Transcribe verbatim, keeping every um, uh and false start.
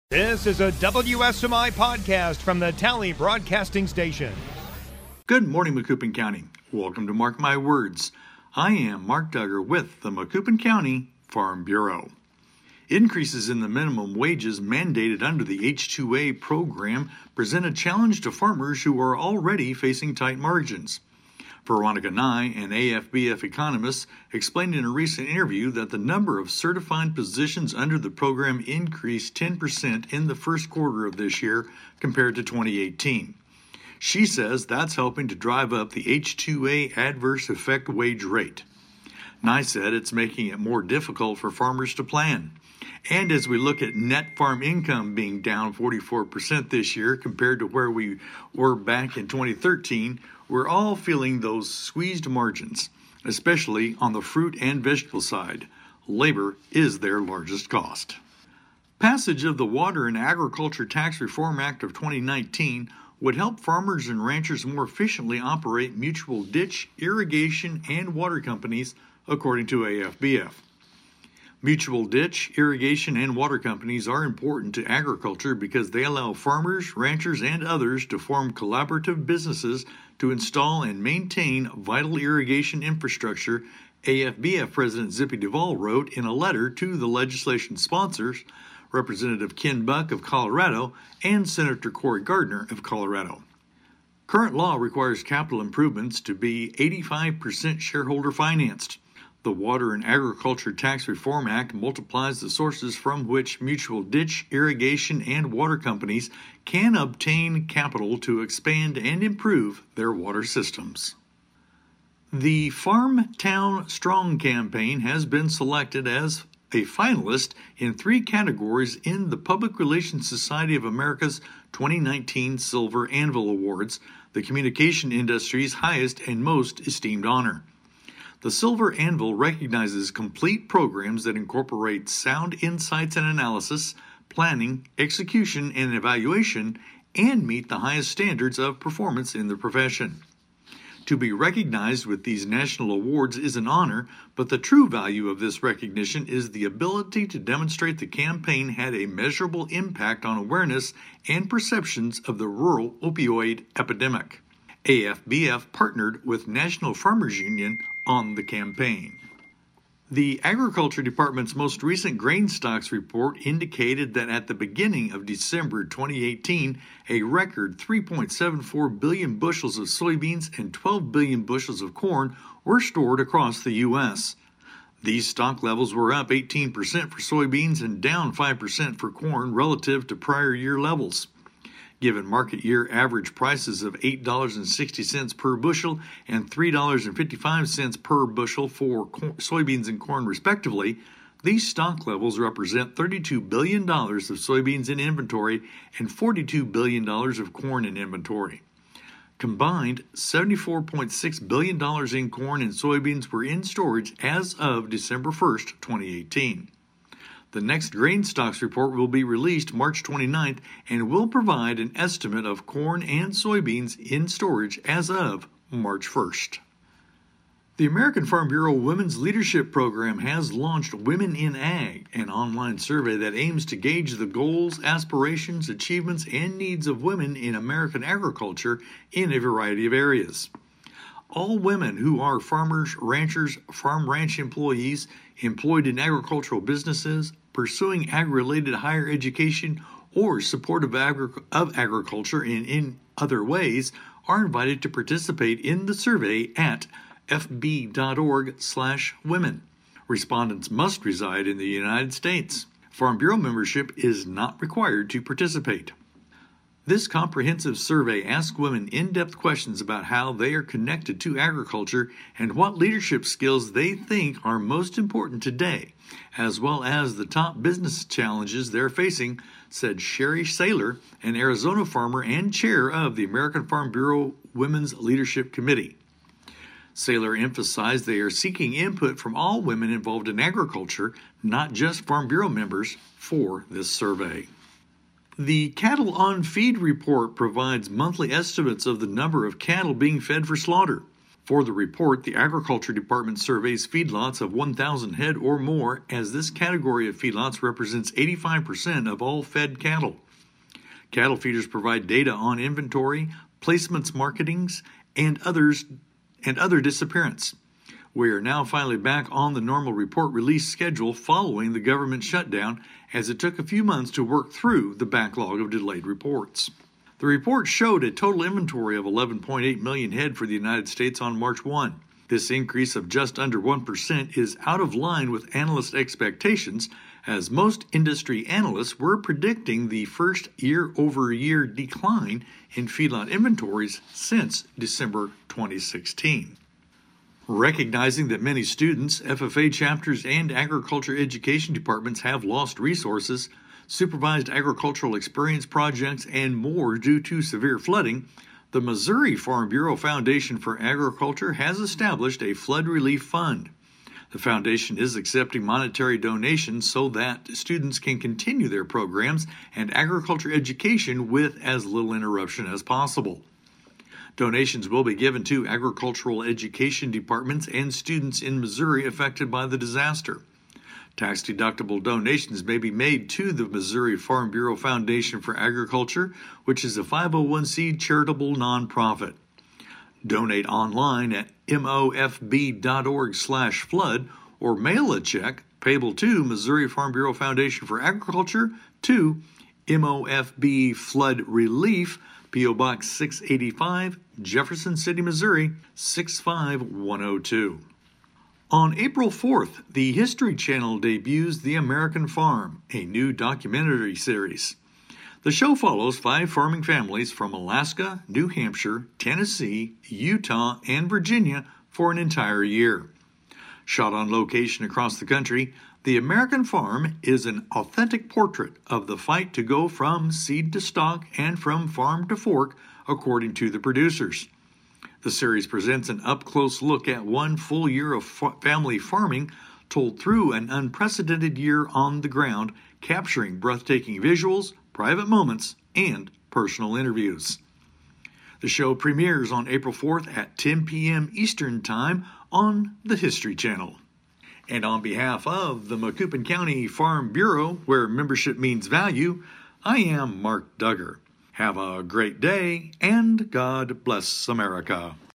This is a W S M I podcast from the Tally Broadcasting Station. Good morning, Macoupin County. Welcome to Mark My Words. I am Mark Duggar with the Macoupin County Farm Bureau. Increases in the minimum wages mandated under the H two A program present a challenge to farmers who are already facing tight margins. Veronica Nye, an A F B F economist, explained in a recent interview that the number of certified positions under the program increased ten percent in the first quarter of this year compared to twenty eighteen. She says that's helping to drive up the H two A adverse effect wage rate. Nye said it's making it more difficult for farmers to plan. And as we look at net farm income being down forty-four percent this year compared to where we were back in twenty thirteen, we're all feeling those squeezed margins, especially on the fruit and vegetable side. Labor is their largest cost. Passage of the Water and Agriculture Tax Reform Act of twenty nineteen would help farmers and ranchers more efficiently operate mutual ditch, irrigation, and water companies, according to A F B F. Mutual ditch, irrigation, and water companies are important to agriculture because they allow farmers, ranchers, and others to form collaborative businesses to install and maintain vital irrigation infrastructure, A F B F President Zippy Duvall wrote in a letter to the legislation sponsors, Representative Ken Buck of Colorado and Senator Cory Gardner of Colorado. Current law requires capital improvements to be eighty-five percent shareholder financed. The Water and Agriculture Tax Reform Act multiplies the sources from which mutual ditch, irrigation, and water companies can obtain capital to expand and improve their water systems. The Farm Town Strong campaign has been selected as a finalist in three categories in the Public Relations Society of America's twenty nineteen Silver Anvil Awards, the communication industry's highest and most esteemed honor. The Silver Anvil recognizes complete programs that incorporate sound insights and analysis, planning, execution, and evaluation, and meet the highest standards of performance in the profession. To be recognized with these national awards is an honor, but the true value of this recognition is the ability to demonstrate the campaign had a measurable impact on awareness and perceptions of the rural opioid epidemic. A F B F partnered with National Farmers Union on the campaign. The Agriculture Department's most recent grain stocks report indicated that at the beginning of December twenty eighteen, a record three point seven four billion bushels of soybeans and twelve billion bushels of corn were stored across the U S. These stock levels were up eighteen percent for soybeans and down five percent for corn relative to prior year levels. Given market year average prices of eight dollars and sixty cents per bushel and three dollars and fifty-five cents per bushel for corn, soybeans and corn respectively, these stock levels represent thirty-two billion dollars of soybeans in inventory and forty-two billion dollars of corn in inventory. Combined, seventy-four point six billion dollars in corn and soybeans were in storage as of December first, twenty eighteen. The next grain stocks report will be released March twenty-ninth and will provide an estimate of corn and soybeans in storage as of March first. The American Farm Bureau Women's Leadership Program has launched Women in Ag, an online survey that aims to gauge the goals, aspirations, achievements, and needs of women in American agriculture in a variety of areas. All women who are farmers, ranchers, farm ranch employees, employed in agricultural businesses, pursuing ag-related higher education, or supportive agri- of agriculture in, in other ways are invited to participate in the survey at f b dot org slash women. Respondents must reside in the United States. Farm Bureau membership is not required to participate. This comprehensive survey asks women in-depth questions about how they are connected to agriculture and what leadership skills they think are most important today, as well as the top business challenges they're facing, said Sherry Saylor, an Arizona farmer and chair of the American Farm Bureau Women's Leadership Committee. Saylor emphasized they are seeking input from all women involved in agriculture, not just Farm Bureau members, for this survey. The Cattle on Feed report provides monthly estimates of the number of cattle being fed for slaughter. For the report, the Agriculture Department surveys feedlots of one thousand head or more, as this category of feedlots represents eighty-five percent of all fed cattle. Cattle feeders provide data on inventory, placements, marketings, and others and other disappearance. We are now finally back on the normal report release schedule following the government shutdown, as it took a few months to work through the backlog of delayed reports. The report showed a total inventory of eleven point eight million head for the United States on March first. This increase of just under one percent is out of line with analyst expectations, as most industry analysts were predicting the first year-over-year decline in feedlot inventories since December twenty sixteen. Recognizing that many students, F F A chapters, and agriculture education departments have lost resources, supervised agricultural experience projects, and more due to severe flooding, the Missouri Farm Bureau Foundation for Agriculture has established a flood relief fund. The foundation is accepting monetary donations so that students can continue their programs and agriculture education with as little interruption as possible. Donations will be given to agricultural education departments and students in Missouri affected by the disaster. Tax-deductible donations may be made to the Missouri Farm Bureau Foundation for Agriculture, which is a five oh one c charitable nonprofit. Donate online at mofb.org slash flood or mail a check payable to Missouri Farm Bureau Foundation for Agriculture to M O F B Flood Relief, P O Box six eighty-five, Jefferson City, Missouri, six five one oh two. On April fourth, the History Channel debuts The American Farm, a new documentary series. The show follows five farming families from Alaska, New Hampshire, Tennessee, Utah, and Virginia for an entire year. Shot on location across the country, The American Farm is an authentic portrait of the fight to go from seed to stock and from farm to fork, according to the producers. The series presents an up-close look at one full year of fa- family farming told through an unprecedented year on the ground, capturing breathtaking visuals, private moments, and personal interviews. The show premieres on April fourth at ten p.m. Eastern Time on the History Channel. And on behalf of the Macoupin County Farm Bureau, where membership means value, I am Mark Duggar. Have a great day, and God bless America.